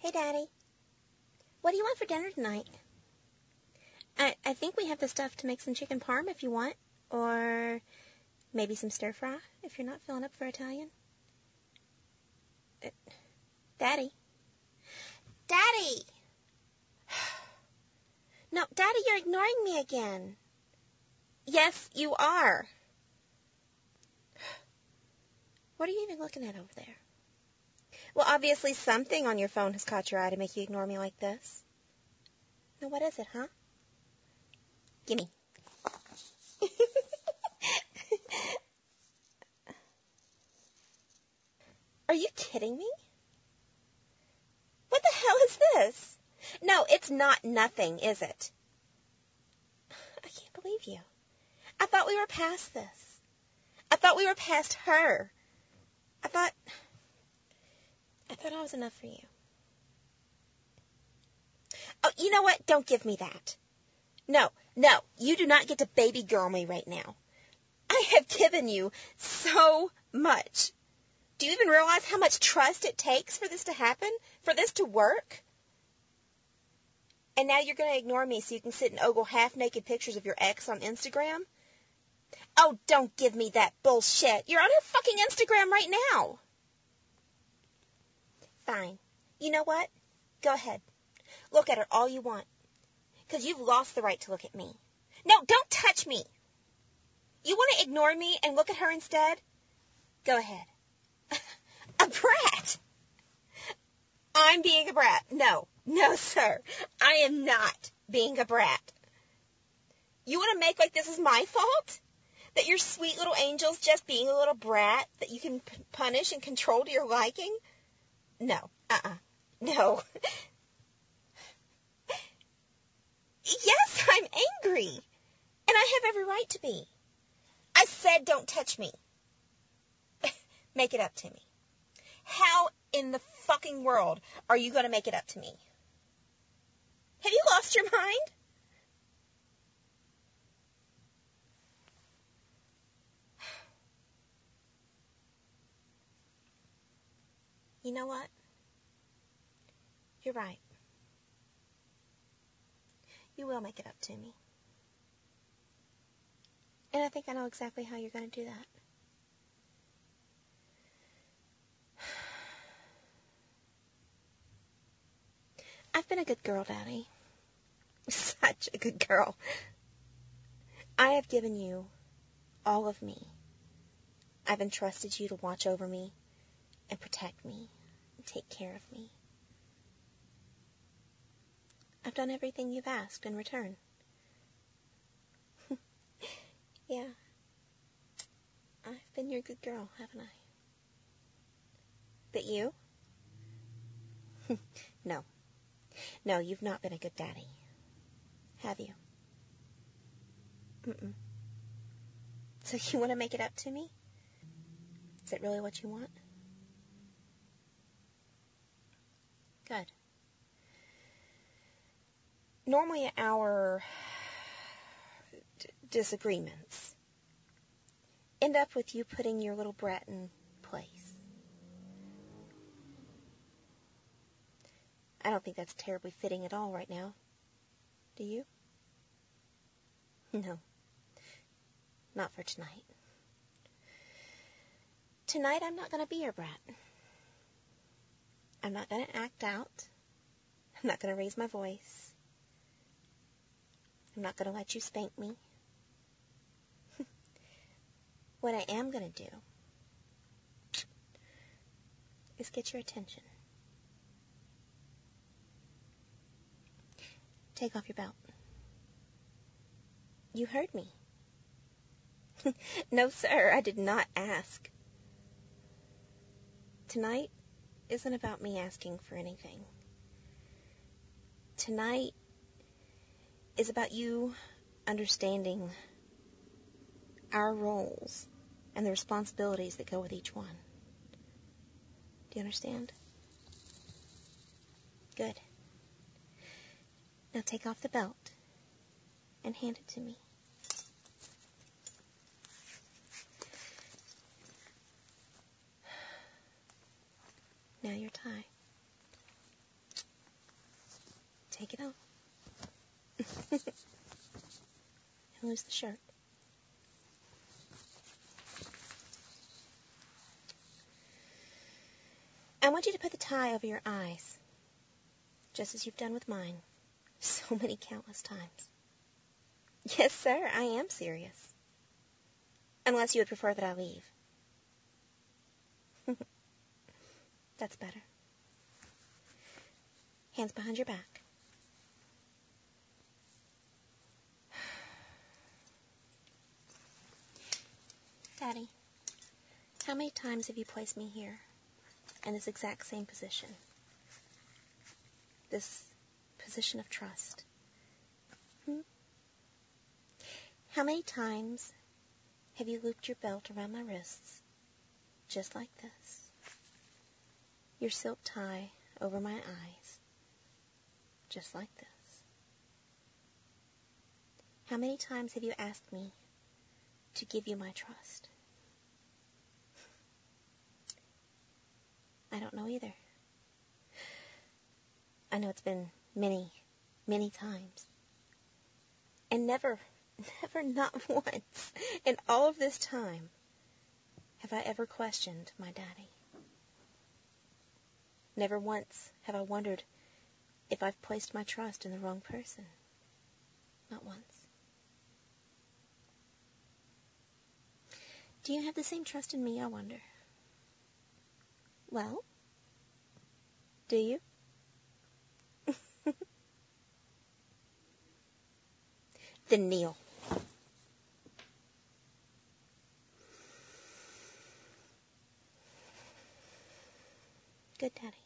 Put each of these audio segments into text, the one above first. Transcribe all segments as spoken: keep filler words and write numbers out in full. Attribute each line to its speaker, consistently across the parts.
Speaker 1: Hey, Daddy. What do you want for dinner tonight? I, I think we have the stuff to make some chicken parm if you want. Or maybe some stir fry if you're not feeling up for Italian. Uh, Daddy. Daddy! No, Daddy, you're ignoring me again. Yes, you are. What are you even looking at over there? Well, obviously something on your phone has caught your eye to make you ignore me like this. Now, what is it, huh? Gimme. Are you kidding me? What the hell is this? No, it's not nothing, is it? I can't believe you. I thought we were past this. I thought we were past her. I thought... I thought I was enough for you. Oh, you know what? Don't give me that. No, no, you do not get to baby girl me right now. I have given you so much. Do you even realize how much trust it takes for this to happen? For this to work? And now you're going to ignore me so you can sit and ogle half-naked pictures of your ex on Instagram? Oh, don't give me that bullshit. You're on her fucking Instagram right now. Fine. You know what? Go ahead. Look at her all you want. Because you've lost the right to look at me. No, don't touch me. You want to ignore me and look at her instead? Go ahead. A brat? I'm being a brat. No. No, sir. I am not being a brat. You want to make like this is my fault? That your sweet little angel's just being a little brat that you can p- punish and control to your liking? No. Uh-uh. No. Yes, I'm angry. And I have every right to be. I said don't touch me. Make it up to me. How in the fucking world are you going to make it up to me? Have you lost your mind? You know what? You're right. You will make it up to me. And I think I know exactly how you're going to do that. I've been a good girl, Daddy. Such a good girl. I have given you all of me. I've entrusted you to watch over me and protect me and take care of me. I've done everything you've asked in return. Yeah. I've been your good girl, haven't I? But you? No. No, you've not been a good daddy. Have you? Mm-mm. So you want to make it up to me? Is it really what you want? Good. Normally our d- disagreements end up with you putting your little brat in place. I don't think that's terribly fitting at all right now. Do you? No. Not for tonight. Tonight I'm not going to be your brat. I'm not going to act out. I'm not going to raise my voice. I'm not going to let you spank me. What I am going to do is get your attention. Take off your belt. You heard me. No, sir, I did not ask. Tonight isn't about me asking for anything. Tonight is about you understanding our roles and the responsibilities that go with each one. Do you understand? Good. Now take off the belt and hand it to me. Now your tie. Lose the shirt. I want you to put the tie over your eyes, just as you've done with mine so many countless times. Yes, sir, I am serious. Unless you would prefer that I leave. That's better. Hands behind your back. Daddy, how many times have you placed me here, in this exact same position? This position of trust. Hmm? How many times have you looped your belt around my wrists, just like this? Your silk tie over my eyes, just like this. How many times have you asked me to give you my trust? I don't know either. I know it's been many, many times. And never, never, not once in all of this time have I ever questioned my daddy. Never once have I wondered if I've placed my trust in the wrong person. Not once. Do you have the same trust in me, I wonder? Well, do you? Then kneel. Good, Daddy.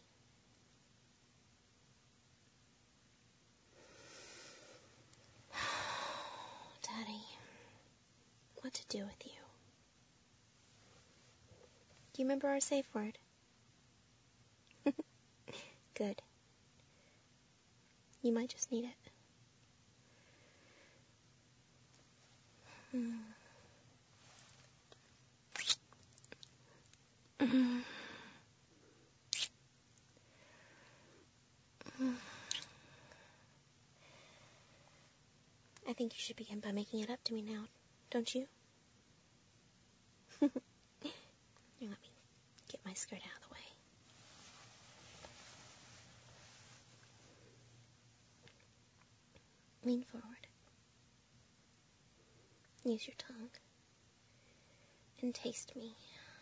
Speaker 1: Daddy, what to do with you? Do you remember our safe word? Good. You might just need it. Hmm. Mm-hmm. I think you should begin by making it up to me now, don't you? Here, let me get my skirt out of the way. Lean forward. Use your tongue. And taste me.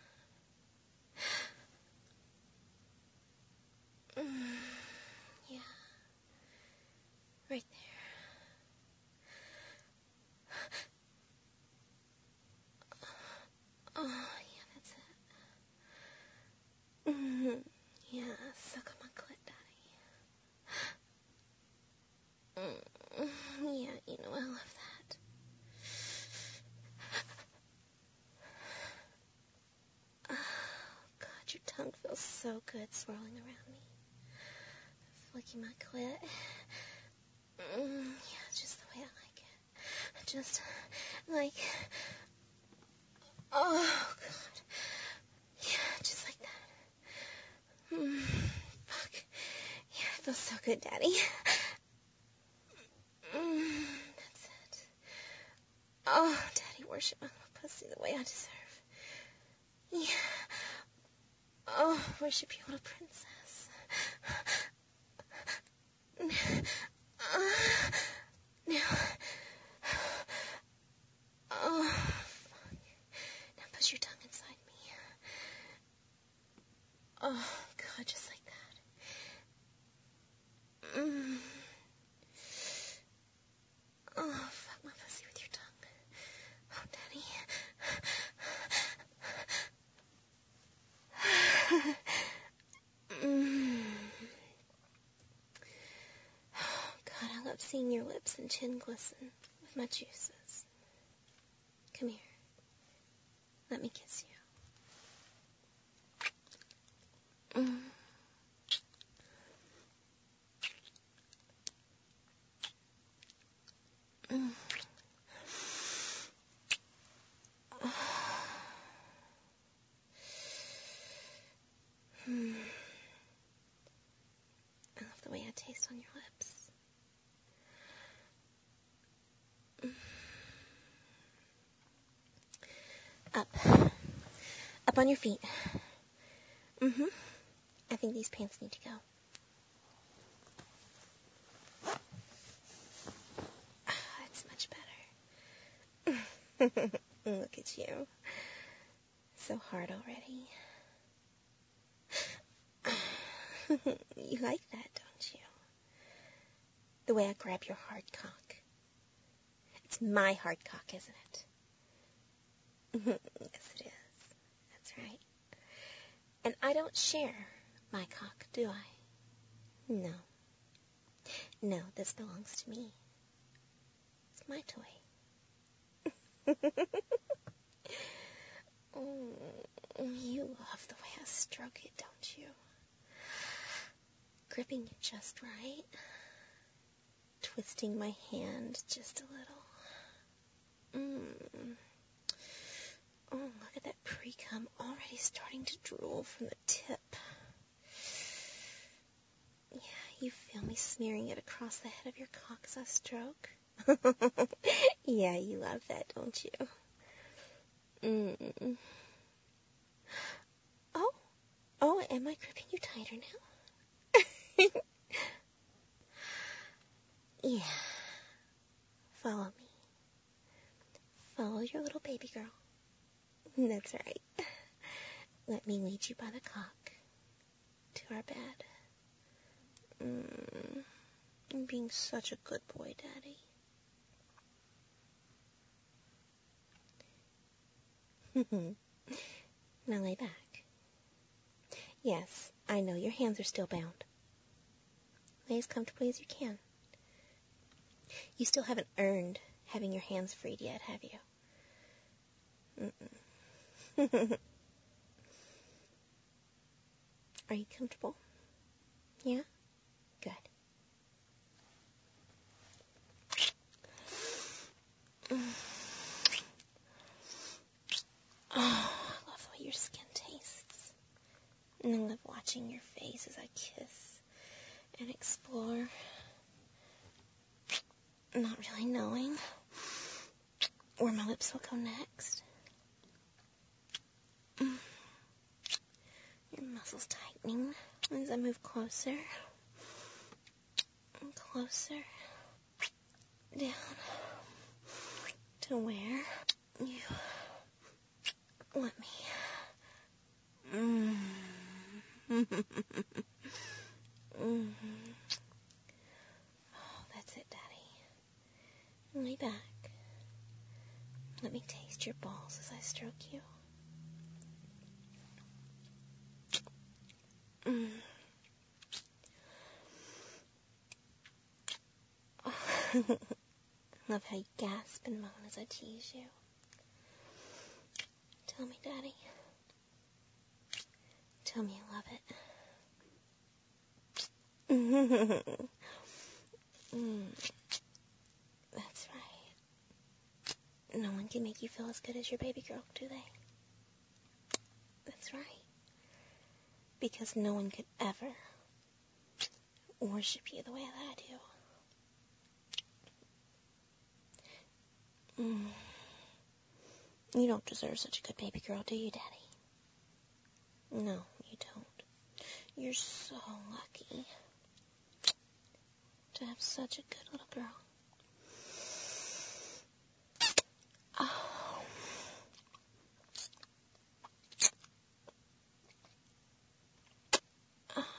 Speaker 1: Mm, yeah. Right there. Oh, yeah, that's it. Mm-hmm. Yeah, suck on my clit, Daddy. Mm-hmm. Yeah, you know I love that. Oh, God, your tongue feels so good swirling around me. Flicking my clit. Mm, yeah, it's just the way I like it. Just like... Oh, God. Yeah, just like that. Mm, fuck. Yeah, it feels so good, Daddy. Mm, that's it. Oh, Daddy, worship my little pussy the way I deserve. Yeah. Oh, worship your little princess. Uh, now. Oh, fuck. Now push your tongue inside me. Oh, God, just like that. Mm. Oh, fuck my pussy with your tongue. Oh, Daddy. Mm. Oh, God, I love seeing your lips and chin glisten with my juices. Come here. Let me kiss you. Mm. Mm. Mm. I love the way I taste on your lips. Mm. Up. Up on your feet. Mm-hmm. I think these pants need to go. Oh, that's much better. Look at you. So hard already. You like that, don't you? The way I grab your hard cock. It's my hard cock, isn't it? Yes, it is. That's right. And I don't share my cock, do I? No. No, this belongs to me. It's my toy. Oh, you love the way I stroke it, don't you? Gripping it just right. Twisting my hand just a little. Mm. Oh, look at that pre-cum already starting to drool from the tip. Yeah, you feel me smearing it across the head of your cock as I stroke? Yeah, you love that, don't you? Mm. Oh, oh, am I gripping you tighter now? Yeah. Follow me. Follow your little baby girl. That's right. Let me lead you by the cock to our bed. Mm, I'm being such a good boy, Daddy. Now lay back. Yes, I know your hands are still bound. Lay as comfortably as you can. You still haven't earned having your hands freed yet, have you? Mm-mm. Are you comfortable? Yeah? Good. Oh, I love the way your skin tastes. And I love watching your face as I kiss and explore. Not really knowing where my lips will go next. Your muscles tightening as I move closer and closer down to where you want me. Mm. Mm. Oh, that's it, Daddy. Lay back. Let me taste your balls as I stroke you. Mm. Oh. Love how you gasp and moan as I tease you. Tell me, Daddy. Tell me you love it. Mm. That's right. No one can make you feel as good as your baby girl, do they? That's right. Because no one could ever worship you the way that I do. Mm. You don't deserve such a good baby girl, do you, Daddy? No, you don't. You're so lucky to have such a good little girl. Oh. Oh.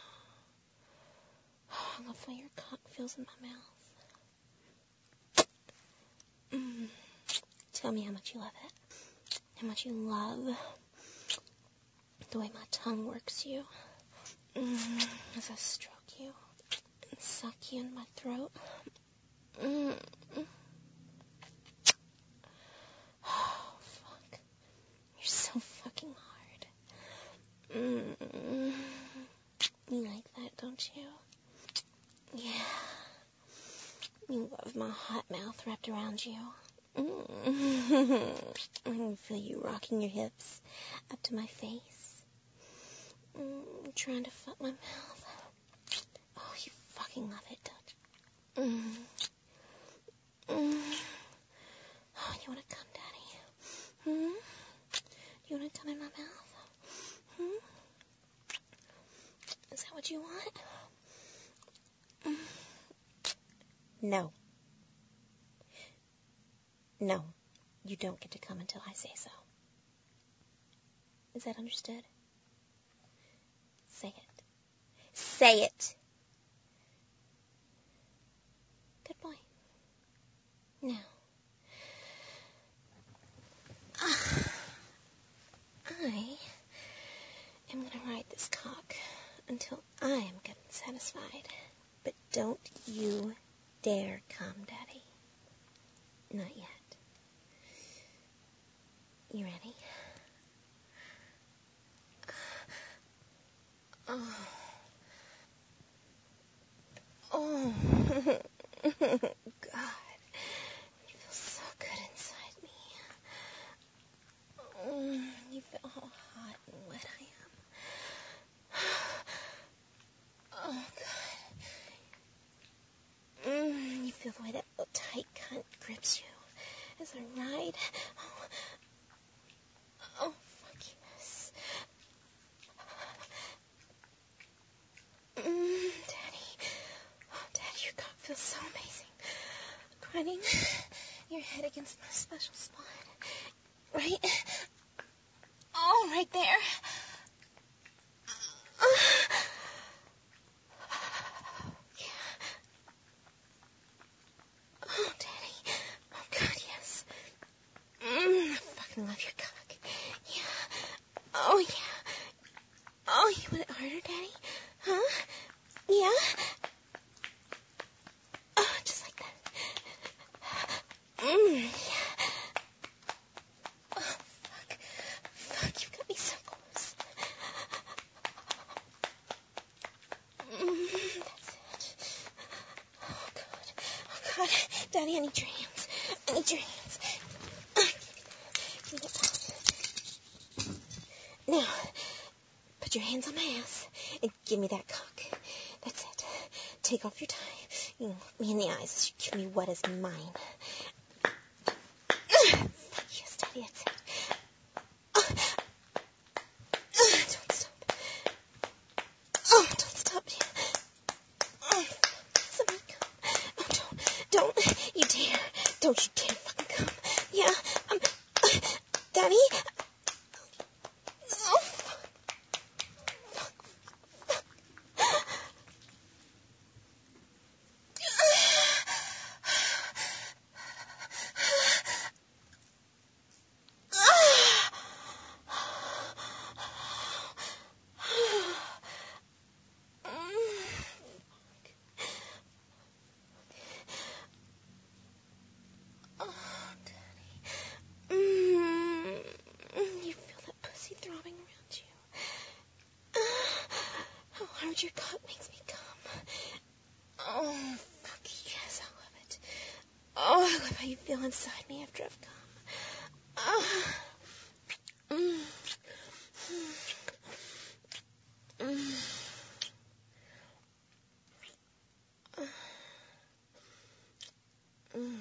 Speaker 1: I love the way your cock feels in my mouth. Mm. Tell me how much you love it. How much you love the way my tongue works you. Mm. As I stroke you and suck you in my throat. Mm. Oh, fuck. You're so fucking hard. Mm. You like that, don't you? Yeah. You love my hot mouth wrapped around you. Mm. I can feel you rocking your hips up to my face. Mm. Trying to fuck my mouth. Oh, you fucking love it, don't you? Mm. Mm. Oh, you wanna come, Daddy? Hmm? what you want? No. No. You don't get to come until I say so. Is that understood? Say it. Say it. Good boy. Now, uh, I am going to ride this cock until I am good and satisfied. But don't you dare come, Daddy. Not yet. You ready? Oh. Oh. God. You feel so good inside me. Oh, you feel how hot and wet I am. Oh, God. Mm, you feel the way that little tight cunt grips you as I ride. Oh, oh fuck yes. Mm, Daddy. Oh, Daddy, your cock feels so amazing. Grinding your head against my special spot. Right? Oh, right there. Uh, yeah. Oh, Daddy. Oh, God, yes. Mm, I fucking love your cock. Yeah. Oh, yeah. Oh, you want it harder, Daddy? Huh? Yeah? Oh, just like that. Mm, yeah. Oh, fuck. Fuck, you've got me so close. Mm, that's it. Oh, God. Oh, God. Daddy, I need your hands. I need your hands. Give me that. Now, put your hands on my ass and give me that cock. That's it. Take off your tie. You look me in the eyes as you give me what is mine. Yes, Daddy, that's it. Don't stop. Oh, don't stop. Oh, somebody come. Oh, don't. Don't. You dare. Don't you dare fucking come. Yeah, um, Daddy? Oh, fuck. Fuck. Fuck. Oh, Daddy. Mm, you feel that pussy throbbing around you. How hard your cock makes me come. Oh, fuck yes, I love it. Oh, I love how you feel inside me after I've come. Oh. Mm. Mm. Mm.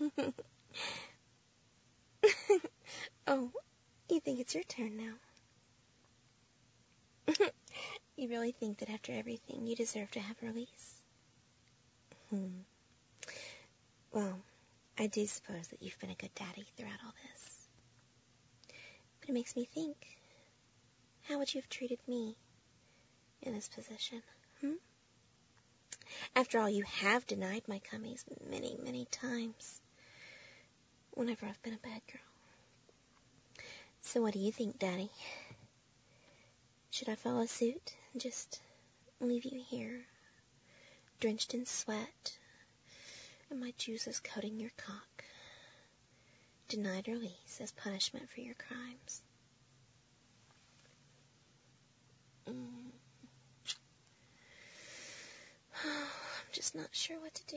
Speaker 1: Oh, you think it's your turn now? You really think that after everything you deserve to have a release? Hmm. Well, I do suppose that you've been a good daddy throughout all this. But it makes me think, how would you have treated me in this position? Hmm? After all, you have denied my cummies many, many times whenever I've been a bad girl. So what do you think, Daddy? Should I follow suit and just leave you here, drenched in sweat, and my juices coating your cock, denied release as punishment for your crimes? Mm. Oh, I'm just not sure what to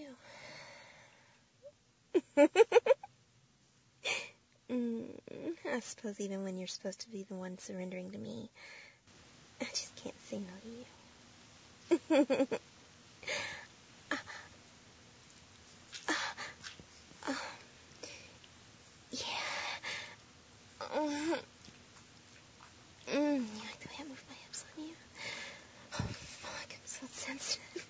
Speaker 1: do. mm, I suppose even when you're supposed to be the one surrendering to me, I just can't say no to you. uh, uh, uh, yeah. Um, mm, you like the way I move my hips on you? Oh, fuck. sensitive.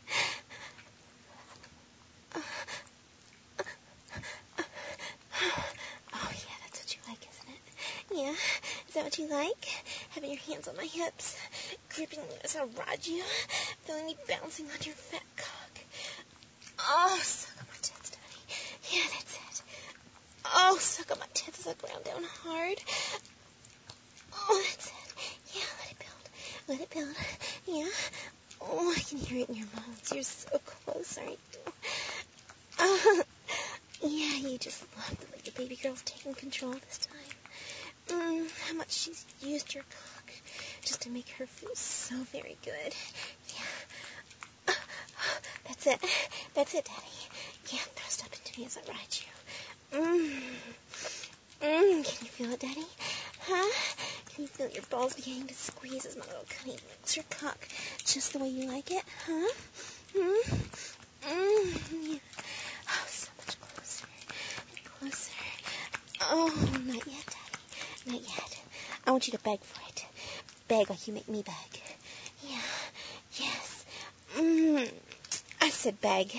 Speaker 1: Oh, yeah, that's what you like, isn't it? Yeah, is that what you like? Having your hands on my hips, gripping me as I ride you, feeling me bouncing on your fat cock. Oh, suck on my tits, Daddy. Yeah, that's it. Oh, suck on my tits as I ground down hard. Oh, that's it. Yeah, let it build. Let it build. Yeah. Oh, I can hear it in your moans. You're so close, aren't you? Oh, yeah, you just love the way your baby girl's taking control this time. Mm, how much she's used your cock just to make her feel so very good. Yeah. That's it. That's it, Daddy. Yeah, thrust up into me as I ride you. Mmm. Mmm. Can you feel it, Daddy? Huh? Can you feel your balls beginning to squeeze as my little cunny licks your cock just the way you like it? Huh? Hmm? Mmm. Yeah. Oh, so much closer and closer. Oh, not yet, Daddy. Not yet. I want you to beg for it. Beg like you make me beg. Yeah. Yes. Mmm. I said beg.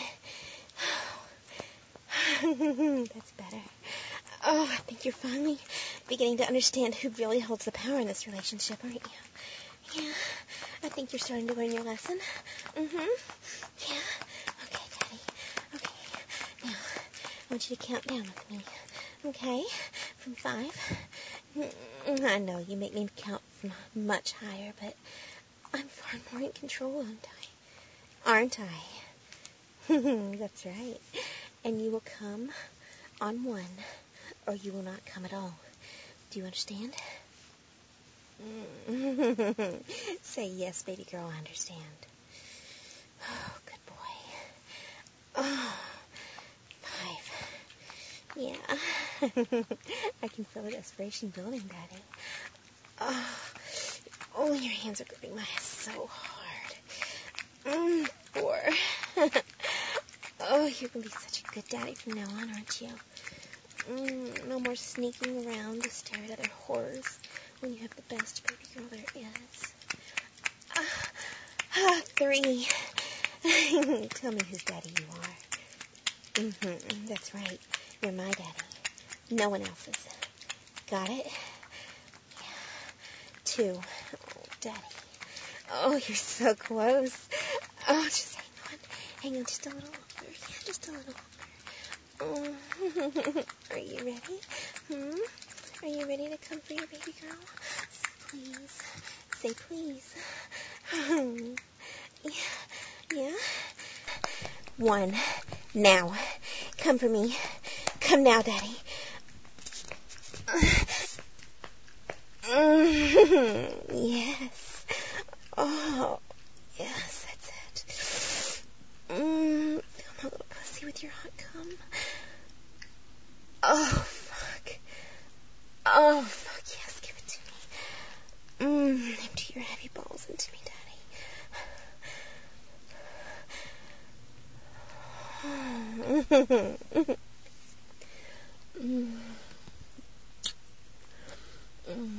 Speaker 1: That's better. Oh, I think you're finally beginning to understand who really holds the power in this relationship, aren't you? Yeah. I think you're starting to learn your lesson. Mm-hmm. Yeah. Okay, Daddy. Okay. Now, I want you to count down with me. Okay? From five. I know you make me count from much higher, but I'm far more in control, aren't I? Aren't I? That's right. And you will come on one, or you will not come at all. Do you understand? Say yes, baby girl, I understand. Oh, good boy. Oh, five. Yeah. I can feel the desperation building, Daddy. Oh, oh, your hands are gripping my ass so hard. Mm, four. Oh, you're going to be such a good daddy from now on, aren't you? Mm, no more sneaking around to stare at other whores when you have the best baby girl there is. Ah, ah, three. Tell me whose daddy you are. Mm-hmm, that's right. You're my daddy. No one else's. Got it? Yeah. Two. Oh, Daddy. Oh, you're so close. Oh, just hang on. Hang on just a little longer. Yeah, just a little longer. Oh. Are you ready? Hmm? Are you ready to come for your baby girl? Please. Say please. Yeah. Yeah? One. Now. Come for me. Come now, Daddy. Yes. Oh, yes, that's it. Mm, feel my little pussy with your hot cum. Oh, fuck. Oh, fuck, yes, give it to me. Mm, empty your heavy balls into me, Daddy. mm. Mm.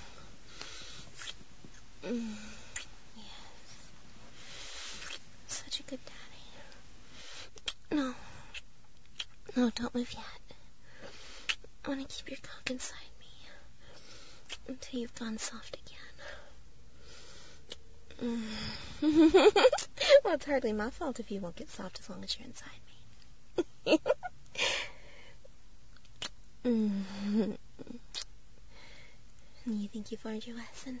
Speaker 1: Mm. Yes. Such a good daddy. No. No, don't move yet. I want to keep your cock inside me until you've gone soft again. Mm. Well, it's hardly my fault if you won't get soft as long as you're inside me. mm. You think you've learned your lesson?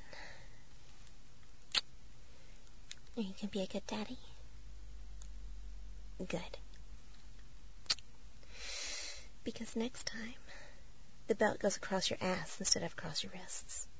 Speaker 1: Are you gonna be a good daddy? Good. Because next time, the belt goes across your ass instead of across your wrists.